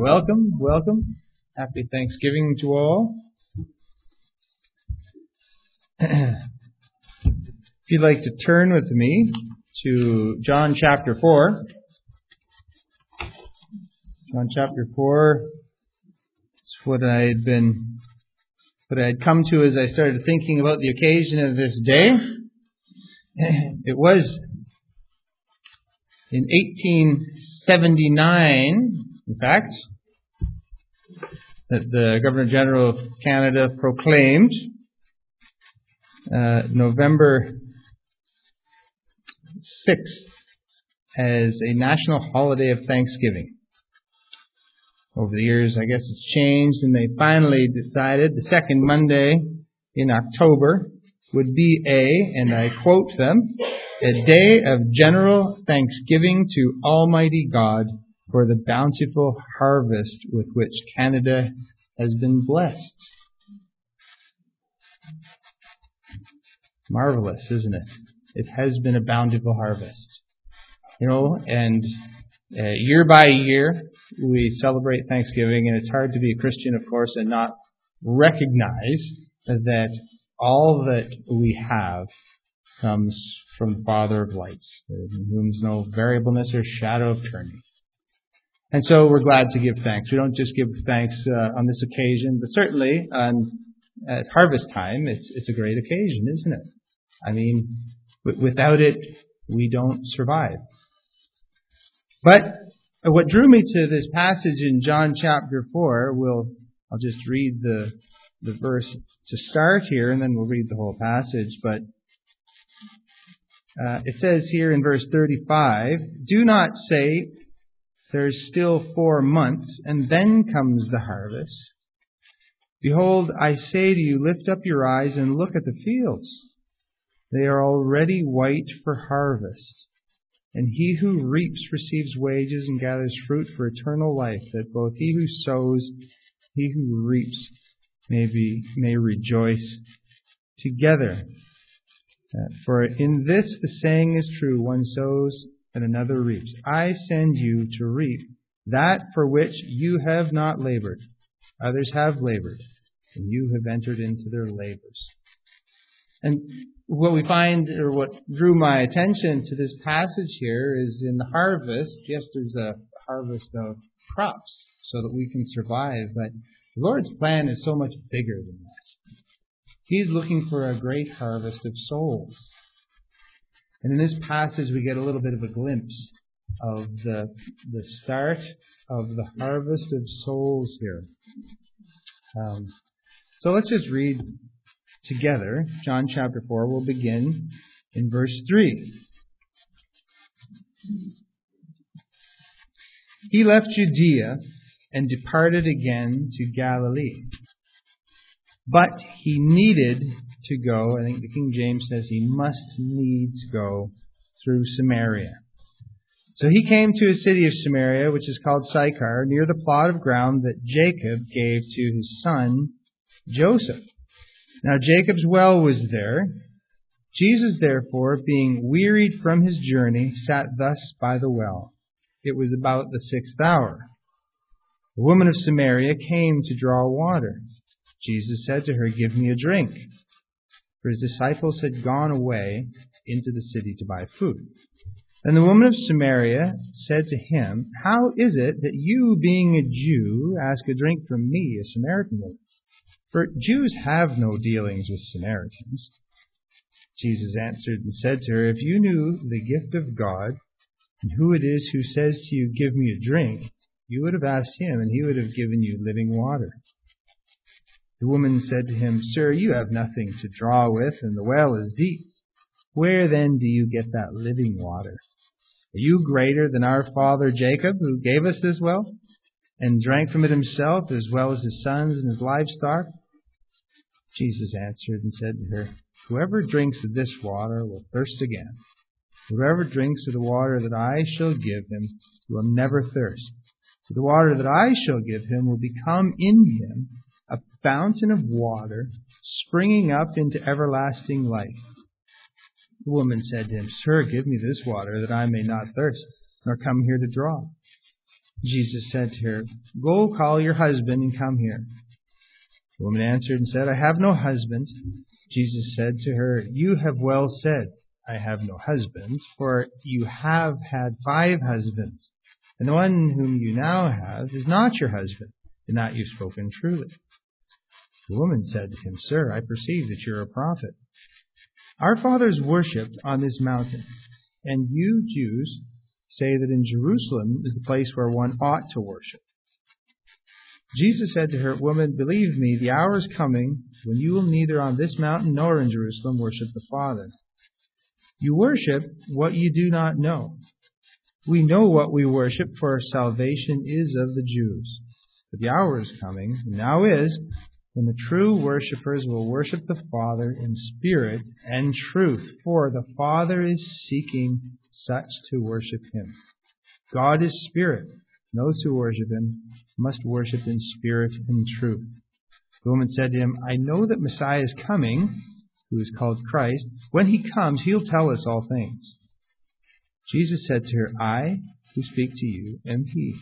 Welcome, welcome. Happy Thanksgiving to all. If you'd like to turn with me to John chapter 4. John chapter 4 is what I had come to as I started thinking about the occasion of this day. It was in 1879, in fact, that the Governor-General of Canada proclaimed November 6th as a national holiday of Thanksgiving. Over the years, I guess it's changed, and they finally decided the second Monday in October would be and I quote them, a day of general thanksgiving to Almighty God for the bountiful harvest with which Canada has been blessed. Marvelous, isn't it? It has been a bountiful harvest. And year by year, we celebrate Thanksgiving, and it's hard to be a Christian, of course, and not recognize that all that we have comes from the Father of lights, in whom is no variableness or shadow of turning. And so we're glad to give thanks. We don't just give thanks on this occasion, but certainly at harvest time, it's a great occasion, isn't it? I mean, without it, we don't survive. But what drew me to this passage in John chapter 4, I'll just read the verse to start here, and then we'll read the whole passage. But it says here in verse 35, "Do not say, 'There's still 4 months, and then comes the harvest.' Behold, I say to you, lift up your eyes and look at the fields. They are already white for harvest. And he who reaps receives wages and gathers fruit for eternal life, that both he who sows, he who reaps may rejoice together. For in this the saying is true, one sows and another reaps. I send you to reap that for which you have not labored. Others have labored, and you have entered into their labors." And what we find, or what drew my attention to this passage here, is in the harvest. Yes, there's a harvest of crops so that we can survive, but the Lord's plan is so much bigger than that. He's looking for a great harvest of souls. And in this passage, we get a little bit of a glimpse of the start of the harvest of souls here. So let's just read together John chapter 4. We'll begin in verse 3. "He left Judea and departed again to Galilee. But he needed to go," I think the King James says he must needs go, "through Samaria. So he came to a city of Samaria, which is called Sychar, near the plot of ground that Jacob gave to his son Joseph. Now Jacob's well was there. Jesus, therefore, being wearied from his journey, sat thus by the well. It was about the 6th hour. A woman of Samaria came to draw water. Jesus said to her, 'Give me a drink.' For his disciples had gone away into the city to buy food. And the woman of Samaria said to him, 'How is it that you, being a Jew, ask a drink from me, a Samaritan woman? For Jews have no dealings with Samaritans.' Jesus answered and said to her, 'If you knew the gift of God, and who it is who says to you, "Give me a drink," you would have asked him, and he would have given you living water.' The woman said to him, 'Sir, you have nothing to draw with, and the well is deep. Where then do you get that living water? Are you greater than our father Jacob, who gave us this well, and drank from it himself, as well as his sons and his livestock?' Jesus answered and said to her, 'Whoever drinks of this water will thirst again. Whoever drinks of the water that I shall give him will never thirst. For the water that I shall give him will become in him a fountain of water springing up into everlasting life.' The woman said to him, 'Sir, give me this water, that I may not thirst, nor come here to draw.' Jesus said to her, "Go call your husband and come here." The woman answered and said, "I have no husband." Jesus said to her, "You have well said, 'I have no husband,' for you have had 5 husbands, and the one whom you now have is not your husband. In that you've spoken truly." The woman said to him, "Sir, I perceive that you're a prophet. Our fathers worshipped on this mountain, and you Jews say that in Jerusalem is the place where one ought to worship." Jesus said to her, "Woman, believe me, the hour is coming when you will neither on this mountain nor in Jerusalem worship the Father. You worship what you do not know. We know what we worship, for salvation is of the Jews. But the hour is coming, and now is, when the true worshippers will worship the Father in spirit and truth, for the Father is seeking such to worship Him. God is spirit, and those who worship Him must worship in spirit and truth." The woman said to him, "I know that Messiah is coming, who is called Christ. When He comes, He'll tell us all things." Jesus said to her, "I who speak to you am He."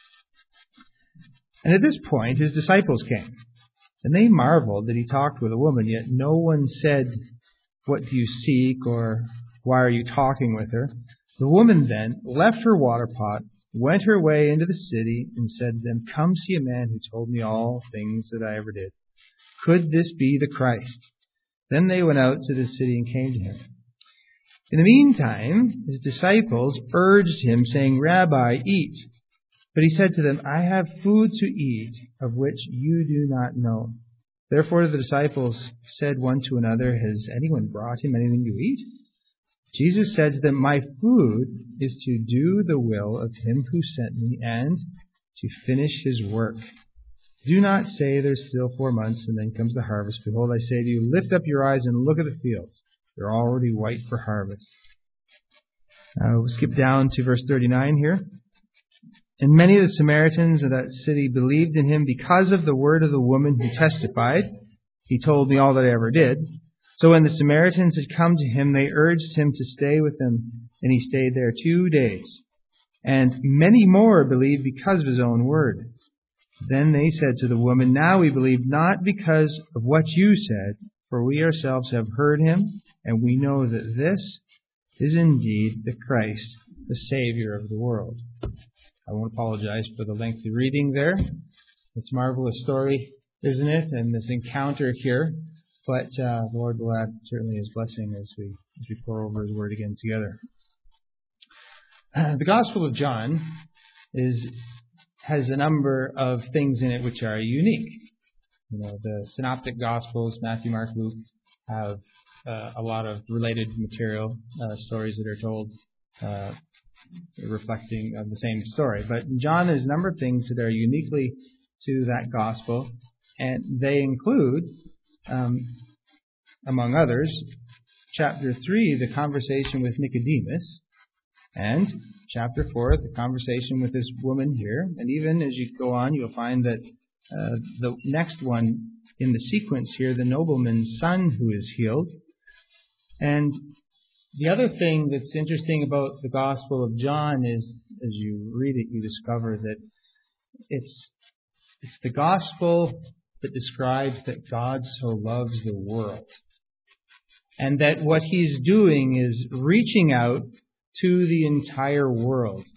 And at this point, His disciples came, and they marveled that He talked with a woman, yet no one said, "What do you seek?" or "Why are you talking with her?" The woman then left her water pot, went her way into the city, and said to them, "Come see a man who told me all things that I ever did. Could this be the Christ?" Then they went out to the city and came to Him. In the meantime, His disciples urged Him, saying, "Rabbi, eat." But He said to them, "I have food to eat of which you do not know." Therefore the disciples said one to another, "Has anyone brought Him anything to eat?" Jesus said to them, "My food is to do the will of Him who sent me and to finish His work. Do not say there's still 4 months and then comes the harvest. Behold, I say to you, lift up your eyes and look at the fields. They're already white for harvest." We'll skip down to verse 39 here. "And many of the Samaritans of that city believed in Him because of the word of the woman who testified, 'He told me all that I ever did.' So when the Samaritans had come to Him, they urged Him to stay with them, and He stayed there 2 days. And many more believed because of His own word. Then they said to the woman, 'Now we believe not because of what you said, for we ourselves have heard Him, and we know that this is indeed the Christ, the Savior of the world.'" I won't apologize for the lengthy reading there. It's a marvelous story, isn't it? And this encounter here. But the Lord will add certainly His blessing as we pour over His Word again together. The Gospel of John has a number of things in it which are unique. The Synoptic Gospels, Matthew, Mark, Luke, have a lot of related material, stories that are told reflecting the same story. But John has a number of things that are uniquely to that Gospel, and they include, among others, chapter 3, the conversation with Nicodemus, and chapter 4, the conversation with this woman here. And even as you go on, you'll find that the next one in the sequence here, the nobleman's son who is healed. And the other thing that's interesting about the Gospel of John is, as you read it, you discover that it's the Gospel that describes that God so loves the world. And that what He's doing is reaching out to the entire world.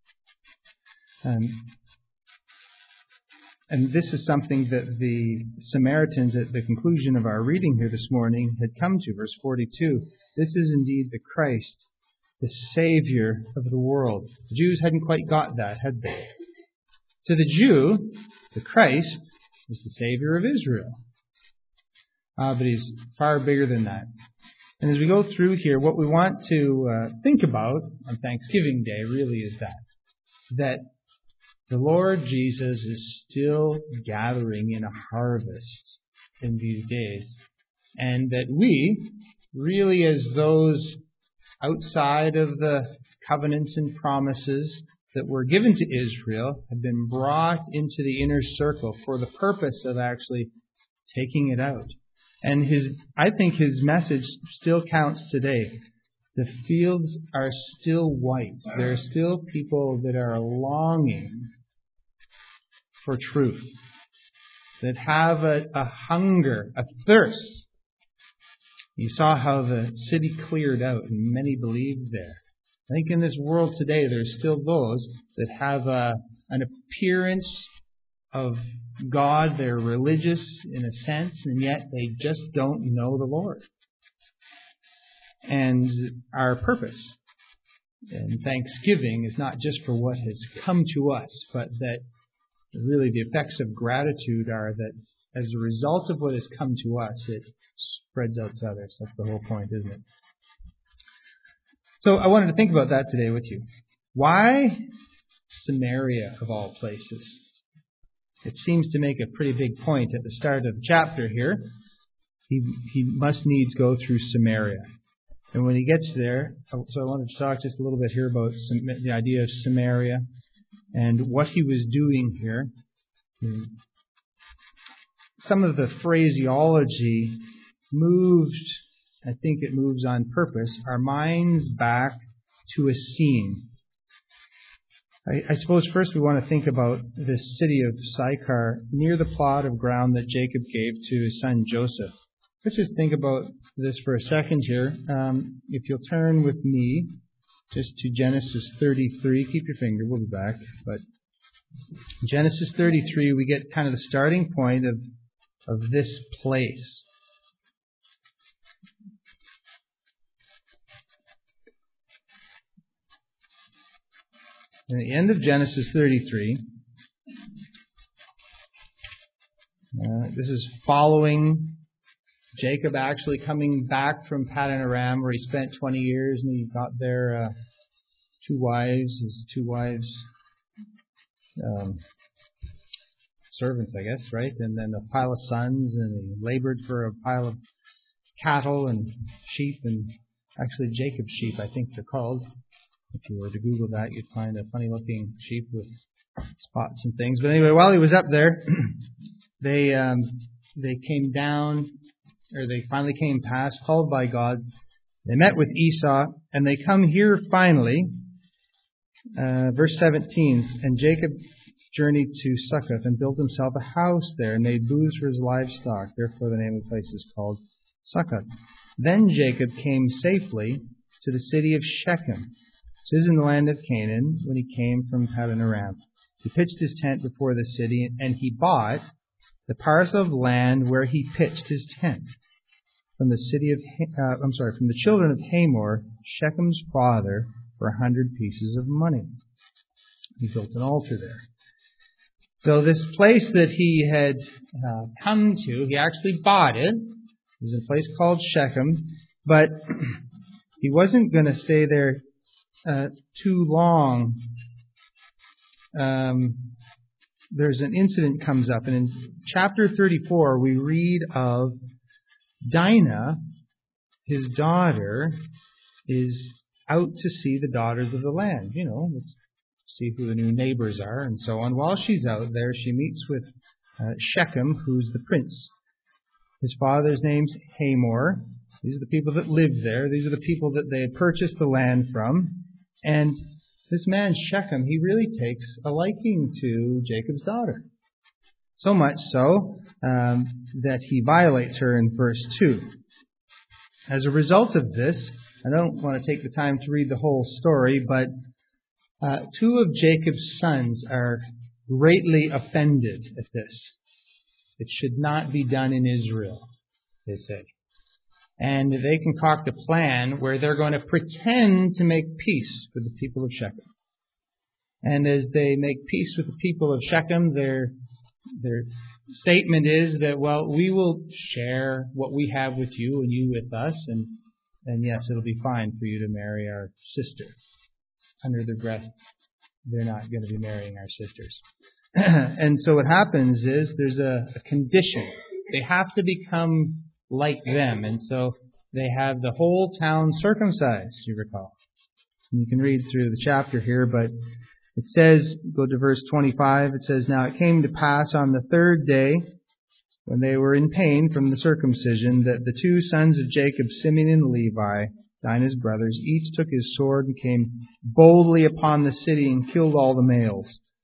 And this is something that the Samaritans at the conclusion of our reading here this morning had come to. Verse 42, this is indeed the Christ, the Savior of the world. The Jews hadn't quite got that, had they? To the Jew, the Christ is the Savior of Israel. But He's far bigger than that. And as we go through here, what we want to think about on Thanksgiving Day really is that the Lord Jesus is still gathering in a harvest in these days. And that we, really as those outside of the covenants and promises that were given to Israel, have been brought into the inner circle for the purpose of actually taking it out. And I think His message still counts today. The fields are still white. There are still people that are longing for truth, that have a hunger, a thirst. You saw how the city cleared out and many believed there. I think in this world today there's still those that have an appearance of God. They're religious in a sense, and yet they just don't know the Lord. And our purpose in Thanksgiving is not just for what has come to us, but that really the effects of gratitude are that as a result of what has come to us, it spreads out to others. That's the whole point, isn't it? So I wanted to think about that today with you. Why Samaria of all places? It seems to make a pretty big point at the start of the chapter here. He must needs go through Samaria. And when he gets there, so I wanted to talk just a little bit here about the idea of Samaria and what he was doing here. Some of the phraseology moved, I think it moves on purpose, our minds back to a scene. I suppose first we want to think about this city of Sychar near the plot of ground that Jacob gave to his son Joseph. Let's just think about this for a second here. If you'll turn with me just to Genesis 33. Keep your finger, we'll be back. But Genesis 33, we get kind of the starting point of this place. In the end of Genesis 33, this is following Jacob actually coming back from Paddan Aram, where he spent 20 years, and he got there his two wives, servants, I guess, right? And then a pile of sons, and he labored for a pile of cattle and sheep, and actually Jacob's sheep, I think they're called. If you were to Google that, you'd find a funny-looking sheep with spots and things. But anyway, while he was up there, they came down, or they finally came past, called by God. They met with Esau, and they come here finally. Verse 17, and Jacob journeyed to Succoth and built himself a house there and made booths for his livestock. Therefore the name of the place is called Succoth. Then Jacob came safely to the city of Shechem, which is in the land of Canaan, when he came from Paddan Aram. He pitched his tent before the city, and he bought the parcel of land where he pitched his tent from the from the children of Hamor, Shechem's father, for 100 pieces of money. He built an altar there. So this place that he had come to, he actually bought it. It was a place called Shechem, but he wasn't going to stay there too long. There's an incident comes up, and in chapter 34 we read of Dinah, his daughter, is out to see the daughters of the land, see who the new neighbors are and so on. While she's out there, she meets with Shechem, who's the prince. His father's name's Hamor. These are the people that live there. These are the people that they had purchased the land from. And this man Shechem, he really takes a liking to Jacob's daughter. So much so that he violates her in verse 2. As a result of this, I don't want to take the time to read the whole story, but two of Jacob's sons are greatly offended at this. It should not be done in Israel, they say. And they concoct a plan where they're going to pretend to make peace with the people of Shechem. And as they make peace with the people of Shechem, their statement is that, well, we will share what we have with you and you with us, and yes, it'll be fine for you to marry our sister. Under their breath, they're not going to be marrying our sisters. And so what happens is there's a condition. They have to become like them. And so they have the whole town circumcised, you recall. And you can read through the chapter here, but it says, go to verse 25, it says, now it came to pass on the third day, when they were in pain from the circumcision, that the two sons of Jacob, Simeon and Levi, Dinah's brothers, each took his sword and came boldly upon the city and killed all the males.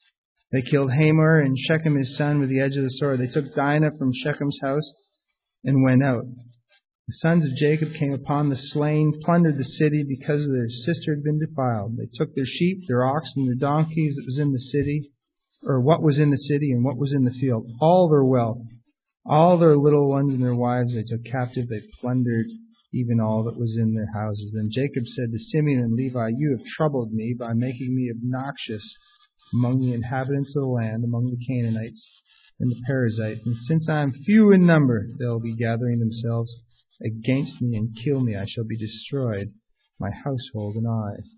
They killed Hamor and Shechem his son with the edge of the sword. They took Dinah from Shechem's house and went out. The sons of Jacob came upon the slain, plundered the city because their sister had been defiled. They took their sheep, their ox, and their donkeys that was in the city, or what was in the city and what was in the field, all their wealth, all their little ones and their wives they took captive. They plundered even all that was in their houses. Then Jacob said to Simeon and Levi, "You have troubled me by making me obnoxious among the inhabitants of the land, among the Canaanites and the Perizzites. And since I am few in number, they'll be gathering themselves against me and kill me. I shall be destroyed, my household and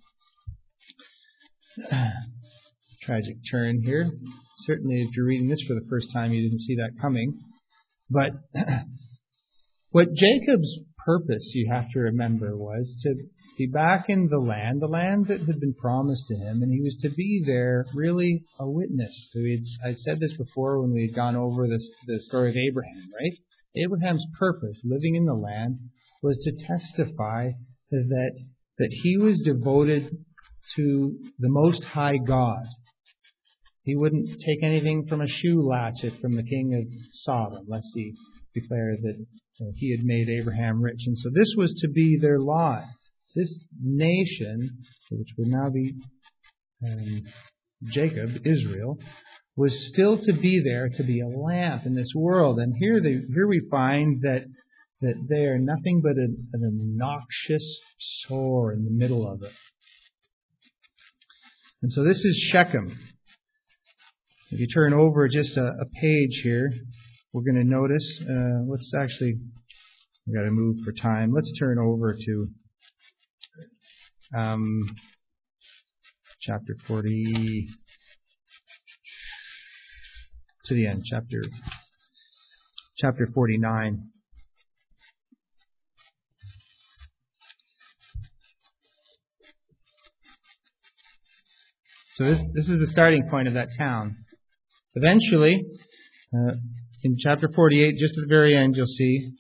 I." Tragic turn here. Certainly, if you're reading this for the first time, you didn't see that coming. But what Jacob's purpose, you have to remember, was to be back in the land that had been promised to him, and he was to be there, really a witness. I said this before when we had gone over the story of Abraham, right? Abraham's purpose, living in the land, was to testify that he was devoted to the Most High God. He wouldn't take anything from a shoe latchet from the king of Sodom, lest he declare that he had made Abraham rich. And so this was to be their lot. This nation, which would now be Jacob, Israel, was still to be there to be a lamp in this world. And here we find that they are nothing but an obnoxious sore in the middle of it. And so this is Shechem. If you turn over just a page here, we're going to notice, we've got to move for time. Let's turn over to chapter 40, to the end, chapter 49. So this is the starting point of that town. Eventually, in chapter 48, just at the very end, you'll see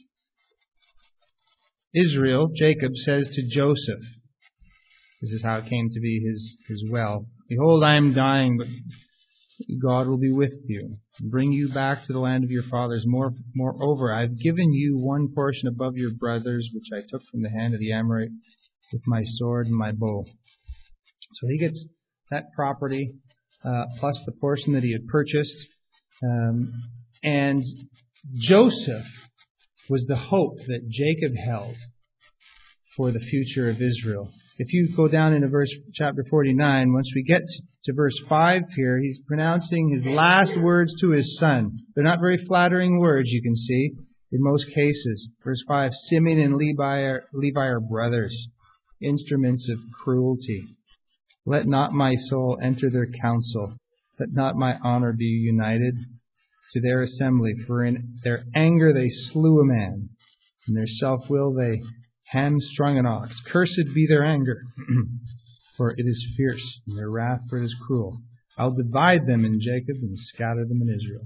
Israel, Jacob, says to Joseph, this is how it came to be his well, "Behold, I am dying, but God will be with you, and bring you back to the land of your fathers. Moreover, I have given you one portion above your brothers, which I took from the hand of the Amorite with my sword and my bow." So he gets that property, plus the portion that he had purchased. And Joseph was the hope that Jacob held for the future of Israel. If you go down into chapter 49, once we get to verse 5 here, he's pronouncing his last words to his son. They're not very flattering words, you can see, in most cases. Verse 5, "Simeon and Levi are brothers, instruments of cruelty. Let not my soul enter their council. Let not my honor be united to their assembly. For in their anger they slew a man. In their self-will they hamstrung an ox. Cursed be their anger, for it is fierce, and their wrath, for it is cruel. I'll divide them in Jacob and scatter them in Israel."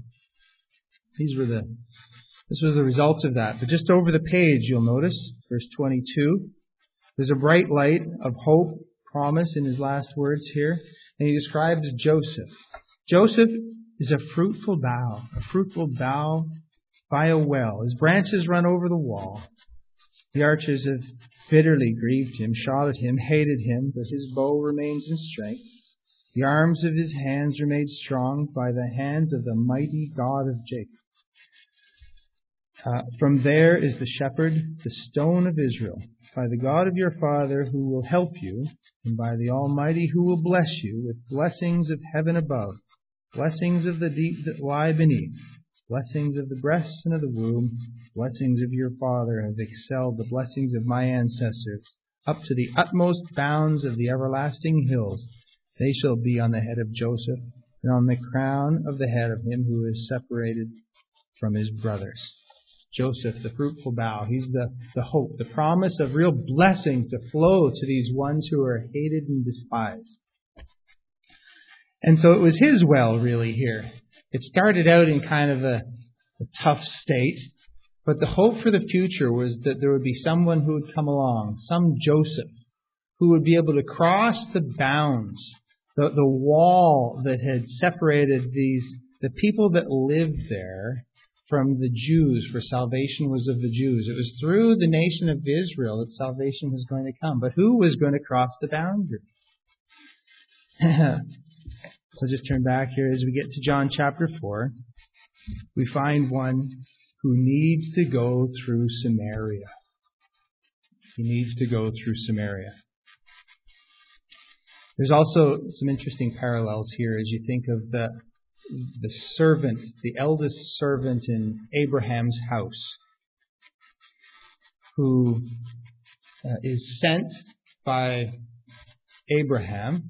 This was the results of that. But just over the page, you'll notice, verse 22, there's a bright light of hope, promise in his last words here. And he describes Joseph. Joseph is a fruitful bough by a well. His branches run over the wall. The archers have bitterly grieved him, shot at him, hated him, but his bow remains in strength. The arms of his hands are made strong by the hands of the mighty God of Jacob. From there is the shepherd, the stone of Israel, by the God of your father who will help you, and by the Almighty who will bless you with blessings of heaven above, blessings of the deep that lie beneath, blessings of the breasts and of the womb, blessings of your father have excelled the blessings of my ancestors, up to the utmost bounds of the everlasting hills. They shall be on the head of Joseph, and on the crown of the head of him who is separated from his brothers. Joseph, the fruitful bough, he's the hope, the promise of real blessing to flow to these ones who are hated and despised. And so it was his well, really, here. It started out in kind of a tough state, but the hope for the future was that there would be someone who would come along, some Joseph, who would be able to cross the bounds the wall that had separated the people that lived there from the Jews, for salvation was of the Jews. It was through the nation of Israel that salvation was going to come. But who was going to cross the boundary? So just turn back here as we get to John chapter 4. We find one who needs to go through Samaria. He needs to go through Samaria. There's also some interesting parallels here as you think of the servant, the eldest servant in Abraham's house, who is sent by Abraham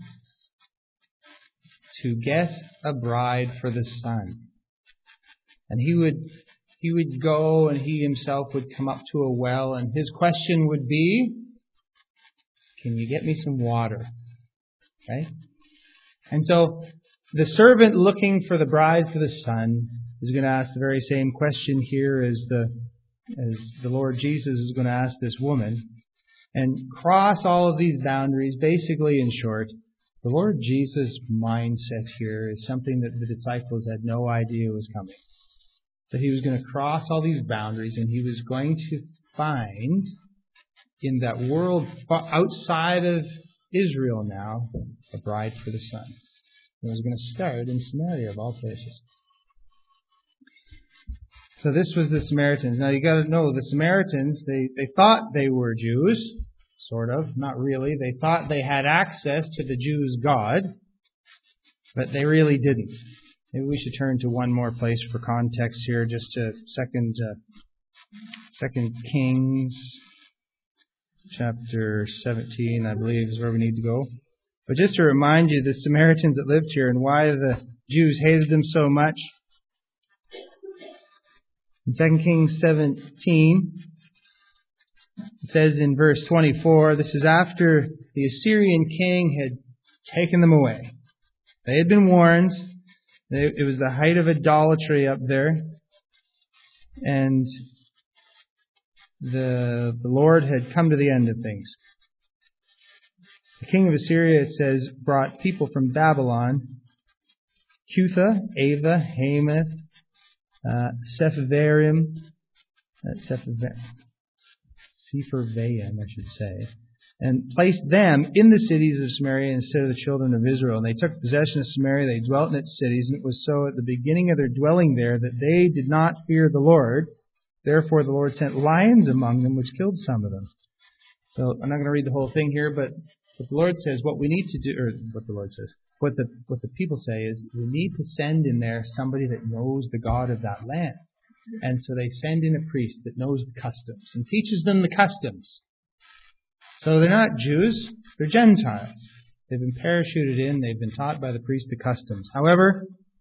to get a bride for the son. And he would go, and he himself would come up to a well, and his question would be, "Can you get me some water?" Right? And so the servant looking for the bride for the son is going to ask the very same question here as the Lord Jesus is going to ask this woman, and cross all of these boundaries. Basically, in short, the Lord Jesus' mindset here is something that the disciples had no idea was coming. That he was going to cross all these boundaries, and he was going to find in that world outside of Israel now a bride for the son. It was going to start in Samaria, of all places. So this was the Samaritans. Now you got to know, the Samaritans, they thought they were Jews, sort of, not really. They thought they had access to the Jews' God, but they really didn't. Maybe we should turn to one more place for context here, just to Second Kings chapter 17, I believe, is where we need to go. But just to remind you, the Samaritans that lived here and why the Jews hated them so much. In 2 Kings 17, it says in verse 24, this is after the Assyrian king had taken them away. They had been warned. It was the height of idolatry up there. And the Lord had come to the end of things. The king of Assyria, it says, brought people from Babylon, Cutha, Ava, Hamath, Sepharvaim, I should say, and placed them in the cities of Samaria instead of the children of Israel. And they took possession of Samaria, they dwelt in its cities, and it was so at the beginning of their dwelling there that they did not fear the Lord. Therefore the Lord sent lions among them, which killed some of them. So I'm not going to read the whole thing here, but what the Lord says, what we need to do, or what the Lord says, what the people say is, we need to send in there somebody that knows the God of that land. And so they send in a priest that knows the customs and teaches them the customs. So they're not Jews, they're Gentiles. They've been parachuted in, they've been taught by the priest the customs. However,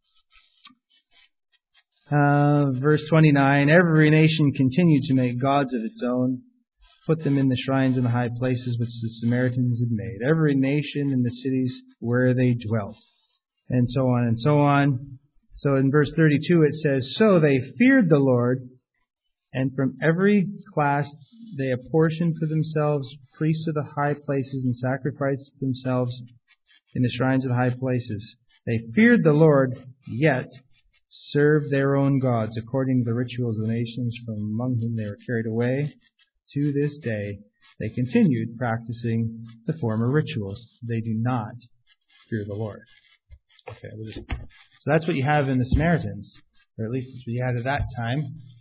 verse 29, every nation continued to make gods of its own, put them in the shrines and the high places which the Samaritans had made. Every nation in the cities where they dwelt. And so on and so on. So in verse 32 it says, so they feared the Lord, and from every class they apportioned for themselves priests of the high places and sacrificed themselves in the shrines of the high places. They feared the Lord, yet served their own gods according to the rituals of the nations from among whom they were carried away. To this day, they continued practicing the former rituals. They do not fear the Lord. Okay, so that's what you have in the Samaritans, or at least it's what you had at that time.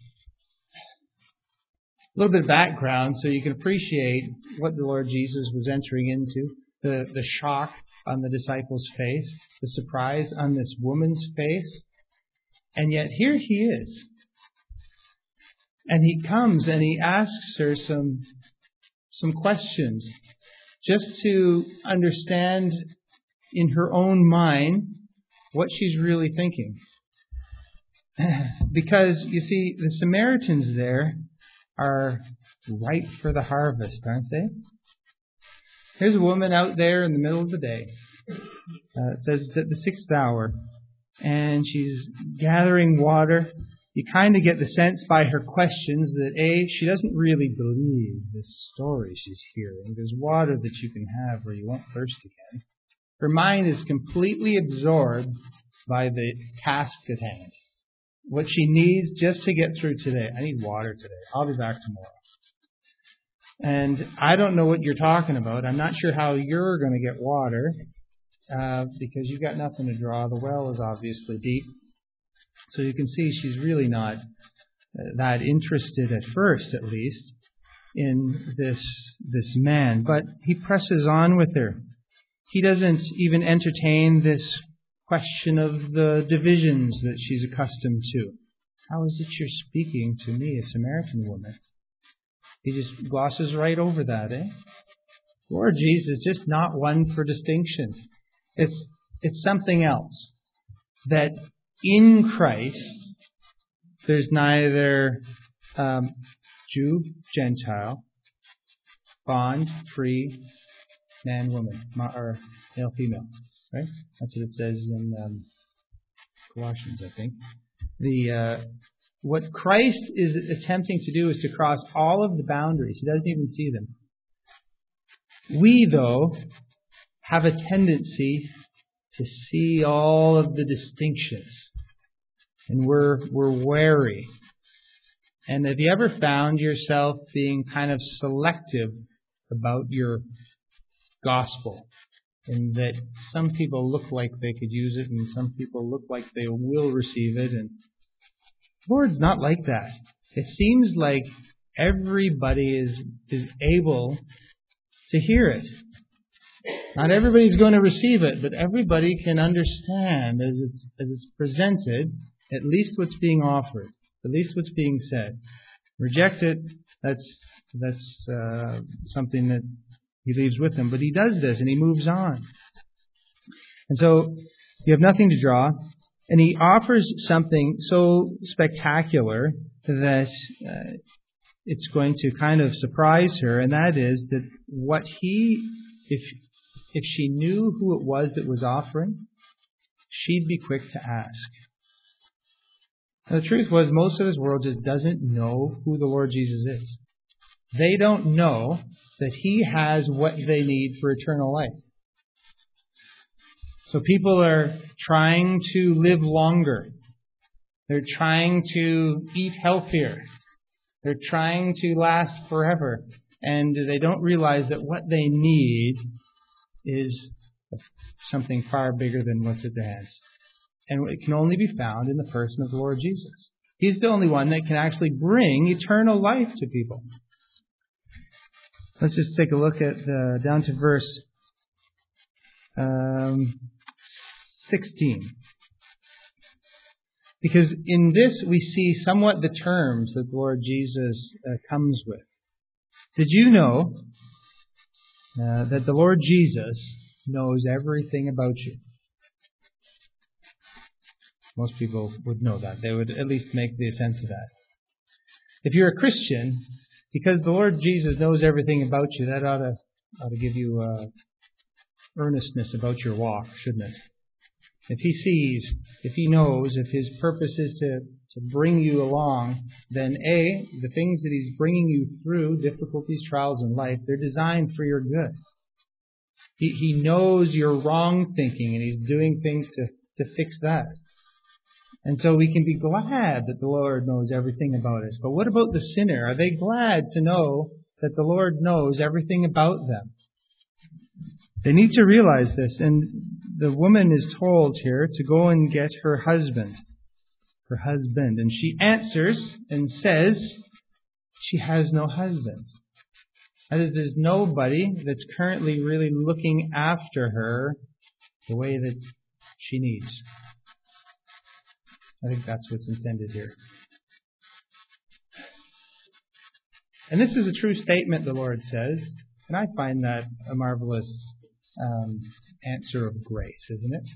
A little bit of background so you can appreciate what the Lord Jesus was entering into. The shock on the disciples' face, the surprise on this woman's face. And yet here he is. And he comes and he asks her some questions just to understand in her own mind what she's really thinking. Because, you see, the Samaritans there are ripe for the harvest, aren't they? Here's a woman out there in the middle of the day. It says it's at the 6th hour. And she's gathering water. You kind of get the sense by her questions that she doesn't really believe this story she's hearing. There's water that you can have where you won't thirst again. Her mind is completely absorbed by the task at hand. What she needs just to get through today. I need water today. I'll be back tomorrow. And I don't know what you're talking about. I'm not sure how you're going to get water because you've got nothing to draw. The well is obviously deep. So you can see she's really not that interested at first, at least, in this man. But he presses on with her. He doesn't even entertain this question of the divisions that she's accustomed to. How is it you're speaking to me, a Samaritan woman? He just glosses right over that, Lord Jesus, just not one for distinctions. It's something else. That in Christ, there's neither Jew, Gentile, bond, free, man, woman, or male, female. Right? That's what it says in Colossians, I think. What Christ is attempting to do is to cross all of the boundaries. He doesn't even see them. We, though, have a tendency to see all of the distinctions. And we're wary. And have you ever found yourself being kind of selective about your gospel? In that some people look like they could use it and some people look like they will receive it. And the Lord's not like that. It seems like everybody is able to hear it. Not everybody's going to receive it, but everybody can understand as it's presented, at least what's being offered, at least what's being said. Reject it, that's something that he leaves with him. But he does this and he moves on. And so you have nothing to draw. And he offers something so spectacular that it's going to kind of surprise her. And that is that if she knew who it was that was offering, she'd be quick to ask. Now, the truth was, most of this world just doesn't know who the Lord Jesus is. They don't know that He has what they need for eternal life. So people are trying to live longer. They're trying to eat healthier. They're trying to last forever. And they don't realize that what they need is something far bigger than what's at their hands. And it can only be found in the person of the Lord Jesus. He's the only one that can actually bring eternal life to people. Let's just take a look at down to verse 16. Because in this we see somewhat the terms that the Lord Jesus comes with. Did you know that the Lord Jesus knows everything about you? Most people would know that. They would at least make the sense of that. If you're a Christian, because the Lord Jesus knows everything about you, that ought to give you earnestness about your walk, shouldn't it? If He sees, if He knows, if His purpose is to bring you along, then the things that He's bringing you through, difficulties, trials in life, they're designed for your good. He knows your wrong thinking, and He's doing things to fix that. And so we can be glad that the Lord knows everything about us. But what about the sinner? Are they glad to know that the Lord knows everything about them? They need to realize this. And the woman is told here to go and get her husband. Her husband. And she answers and says she has no husband. That is, there's nobody that's currently really looking after her the way that she needs. I think that's what's intended here. And this is a true statement, the Lord says. And I find that a marvelous answer of grace, isn't it?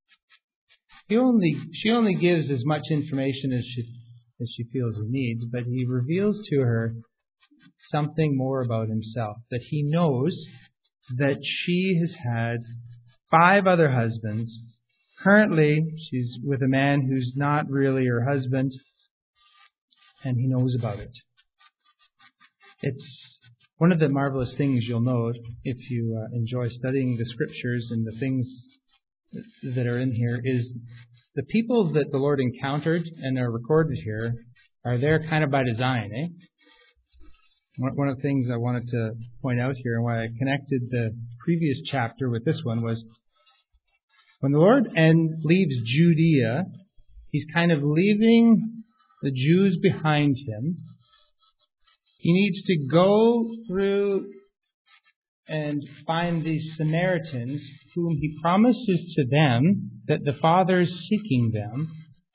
She only gives as much information as she feels He needs, but He reveals to her something more about Himself. That He knows that she has had 5 other husbands. Currently, she's with a man who's not really her husband, and He knows about it. One of the marvelous things you'll note if you enjoy studying the Scriptures and the things that are in here is the people that the Lord encountered and are recorded here are there kind of by design, eh? One of the things I wanted to point out here and why I connected the previous chapter with this one was when the Lord leaves Judea, He's kind of leaving the Jews behind Him. He needs to go through and find these Samaritans whom He promises to them that the Father is seeking them.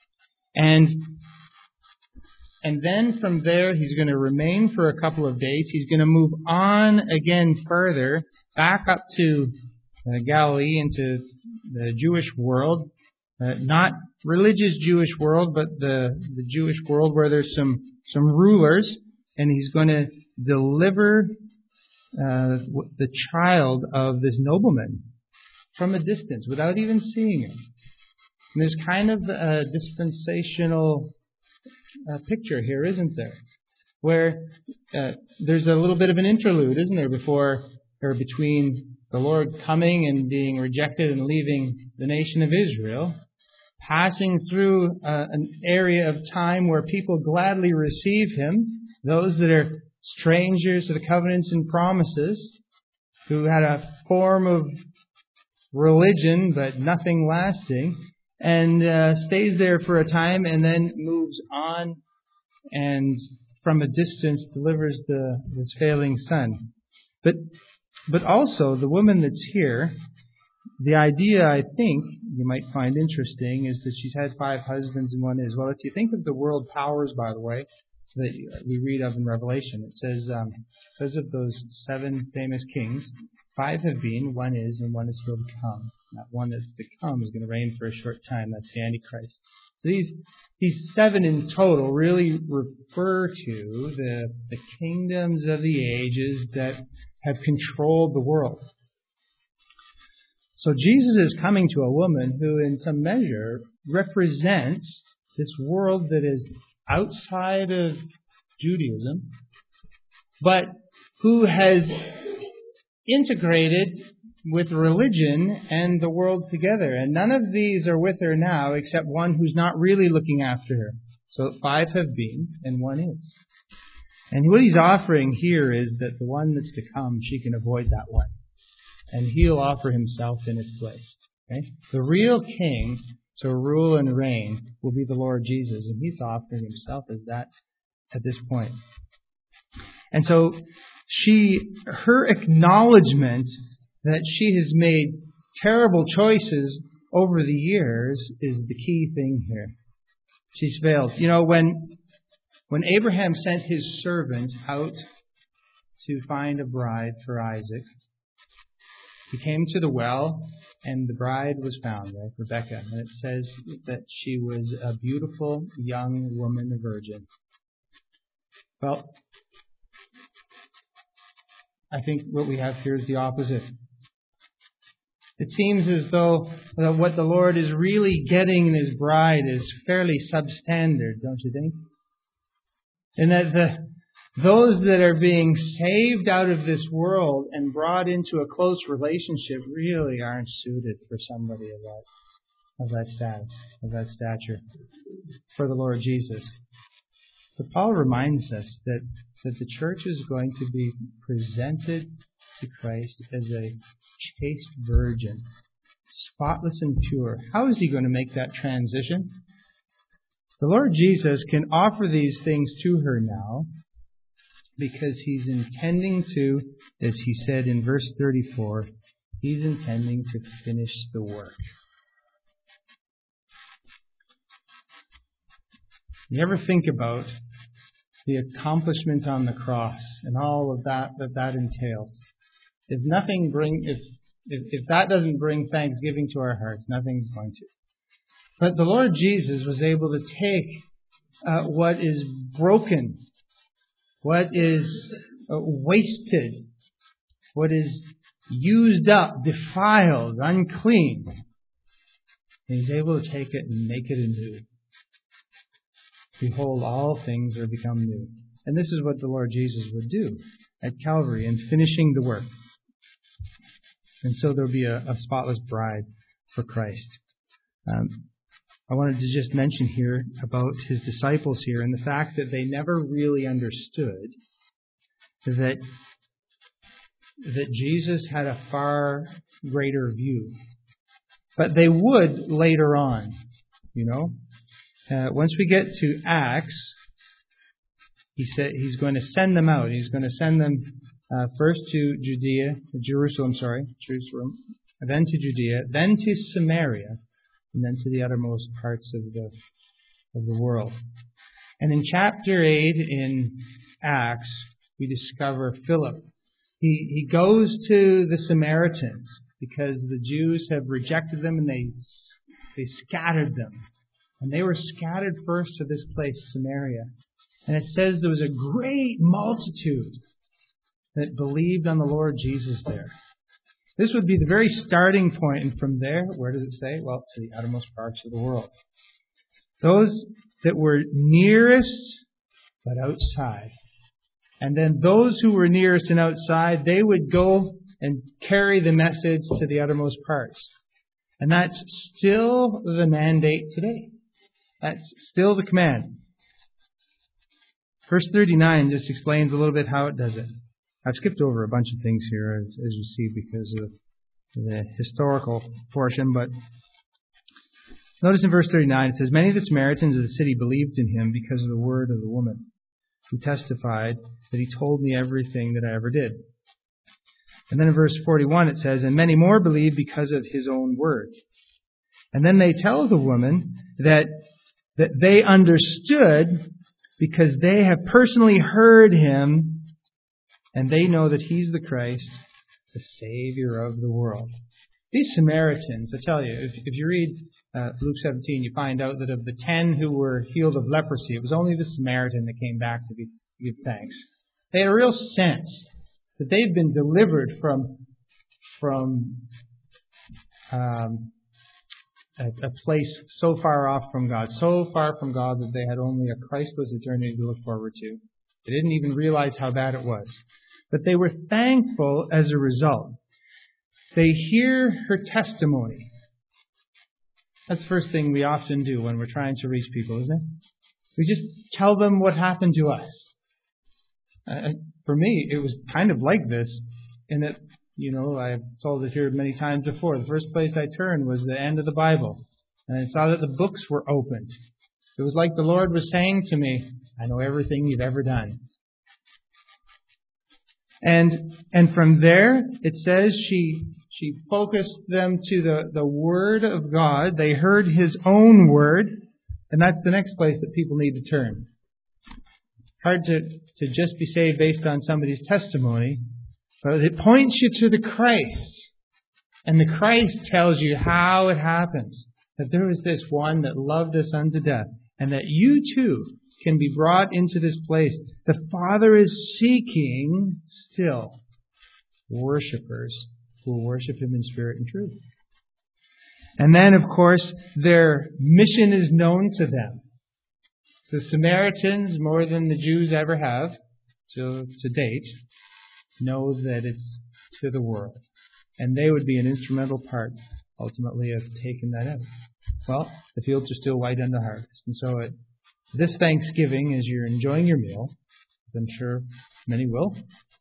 And then from there, He's going to remain for a couple of days. He's going to move on again further, back up to Galilee, into the Jewish world. Not religious Jewish world, but the Jewish world where there's some rulers. And He's going to deliver the child of this nobleman from a distance without even seeing him. And there's kind of a dispensational picture here, isn't there? Where there's a little bit of an interlude, isn't there, between the Lord coming and being rejected and leaving the nation of Israel, passing through an area of time where people gladly receive Him, those that are strangers to the covenants and promises, who had a form of religion but nothing lasting, and stays there for a time and then moves on and from a distance delivers this failing son. But also the woman that's here, the idea I think you might find interesting is that she's had 5 husbands and one is. Well, if you think of the world powers, by the way, that we read of in Revelation, it says of those 7 famous kings, 5 have been, 1 is, and 1 is still to come. That one that's to come is going to reign for a short time. That's the Antichrist. So these 7 in total really refer to the kingdoms of the ages that have controlled the world. So Jesus is coming to a woman who, in some measure, represents this world that is outside of Judaism, but who has integrated with religion and the world together. And none of these are with her now except one who's not really looking after her. So 5 have been, and 1 is. And what He's offering here is that the one that's to come, she can avoid that one. And He'll offer Himself in its place. Okay? The real king to rule and reign will be the Lord Jesus. And He's offering Himself as that at this point. And so her acknowledgement that she has made terrible choices over the years is the key thing here. She's failed. You know, when Abraham sent his servant out to find a bride for Isaac, he came to the well and the bride was found, right? Rebecca. And it says that she was a beautiful young woman, a virgin. Well, I think what we have here is the opposite. It seems as though what the Lord is really getting in His bride is fairly substandard, don't you think? And that those that are being saved out of this world and brought into a close relationship really aren't suited for somebody of that status, of that stature, for the Lord Jesus. But Paul reminds us that the church is going to be presented to Christ as a chaste virgin, spotless and pure. How is He going to make that transition? The Lord Jesus can offer these things to her now because He's intending to, as He said in verse 34, He's intending to finish the work. You ever think about the accomplishment on the cross and all of that entails? If that doesn't bring thanksgiving to our hearts, nothing's going to. But the Lord Jesus was able to take what is broken, what is wasted, what is used up, defiled, unclean. And He's able to take it and make it anew. Behold, all things are become new. And this is what the Lord Jesus would do. at Calvary and finishing the work. And so there'll be a spotless bride for Christ. I wanted to just mention here about his disciples here and the fact that they never really understood that Jesus had a far greater view. But they would later on, once we get to Acts, he said he's going to send them out. He's going to send them first to Jerusalem, then to Judea, then to Samaria, and then to the uttermost parts of the world. And in chapter 8 in Acts, we discover Philip. He goes to the Samaritans because the Jews have rejected them and they scattered them. And they were scattered first to this place, Samaria. And it says there was a great multitude that believed on the Lord Jesus there. This would be the very starting point. And from there, where does it say? Well, to the uttermost parts of the world. Those that were nearest but outside. And then those who were nearest and outside, they would go and carry the message to the uttermost parts. And that's still the mandate today. That's still the command. Verse 39 just explains a little bit how it does it. I've skipped over a bunch of things here, as you see, because of the historical portion. But notice in verse 39, it says, "Many of the Samaritans of the city believed in him because of the word of the woman, who testified that he told me everything that I ever did." And then in verse 41 it says, "And many more believed because of his own word." And then they tell the woman that they understood because they have personally heard him and they know that he's the Christ, the Savior of the world. These Samaritans, I tell you, if you read Luke 17, you find out that of the 10 who were healed of leprosy, it was only the Samaritan that came back to give thanks. They had a real sense that they've been delivered from a place so far off from God, so far from God that they had only a Christless eternity to look forward to. They didn't even realize how bad it was. But they were thankful as a result. They hear her testimony. That's the first thing we often do when we're trying to reach people, isn't it? We just tell them what happened to us. For me, it was kind of like this, in that, I've told it here many times before. The first place I turned was the end of the Bible. And I saw that the books were opened. It was like the Lord was saying to me, "I know everything you've ever done." And from there, it says she focused them to the Word of God. They heard His own Word. And that's the next place that people need to turn. Hard to just be saved based on somebody's testimony. But it points you to the Christ. And the Christ tells you how it happens. That there is this one that loved us unto death. And that you too can be brought into this place. The Father is seeking still worshipers who will worship Him in spirit and truth. And then, of course, their mission is known to them. The Samaritans, more than the Jews ever have to date, know that it's to the world. And they would be an instrumental part, ultimately, of taking that out. Well, the fields are still white unto harvest. And so this Thanksgiving, as you're enjoying your meal, as I'm sure many will,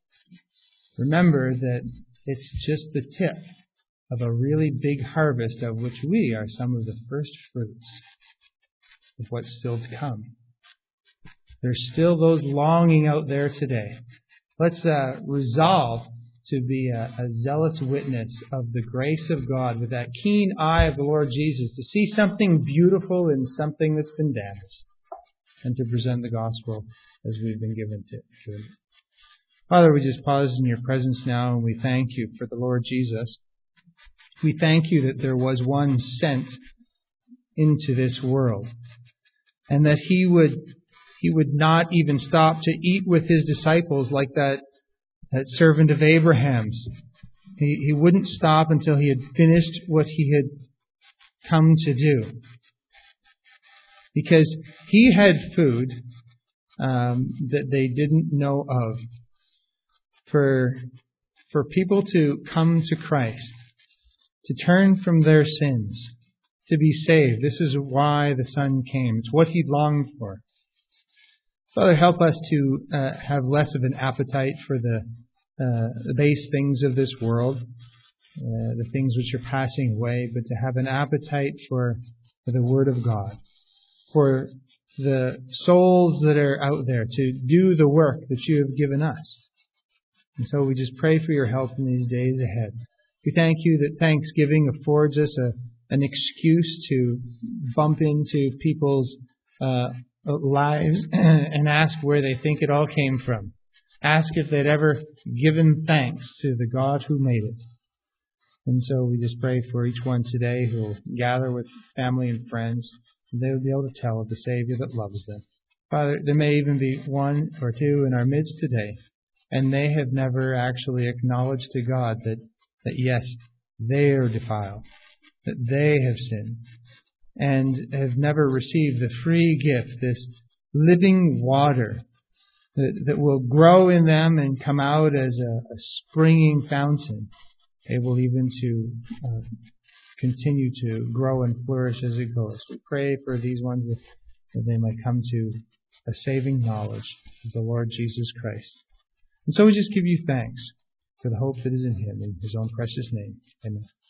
remember that it's just the tip of a really big harvest of which we are some of the first fruits of what's still to come. There's still those longing out there today. Let's resolve to be a zealous witness of the grace of God with that keen eye of the Lord Jesus, to see something beautiful in something that's been damaged, and to present the gospel as we've been given to. Father, we just pause in your presence now, and we thank you for the Lord Jesus. We thank you that there was one sent into this world, and that He would not even stop to eat with His disciples like that servant of Abraham's. He wouldn't stop until He had finished what He had come to do. Because He had food that they didn't know of. for people to come to Christ, to turn from their sins, to be saved. This is why the Son came. It's what He longed for. Father, help us to have less of an appetite for the base things of this world, the things which are passing away, but to have an appetite for the Word of God, for the souls that are out there, to do the work that You have given us. And so we just pray for Your help in these days ahead. We thank You that Thanksgiving affords us an excuse to bump into people's lives and ask where they think it all came from. Ask if they'd ever given thanks to the God who made it. And so we just pray for each one today who will gather with family and friends, and they will be able to tell of the Savior that loves them. Father, there may even be one or two in our midst today, and they have never actually acknowledged to God that yes, they are defiled, that they have sinned, and have never received the free gift, this living water that will grow in them and come out as a springing fountain, able even to continue to grow and flourish as it goes. We pray for these ones that they might come to a saving knowledge of the Lord Jesus Christ. And so we just give You thanks for the hope that is in Him. In His own precious name. Amen.